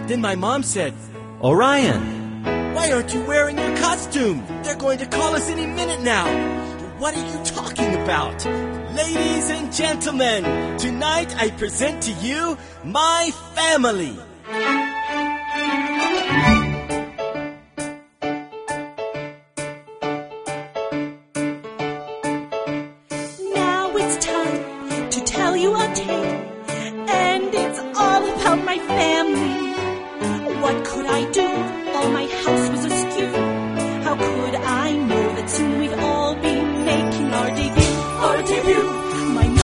Then my mom said, Orion, "Why aren't you wearing your costume? They're going to call us any minute now." "What are you talking about?" "Ladies and gentlemen, tonight I present to you my family."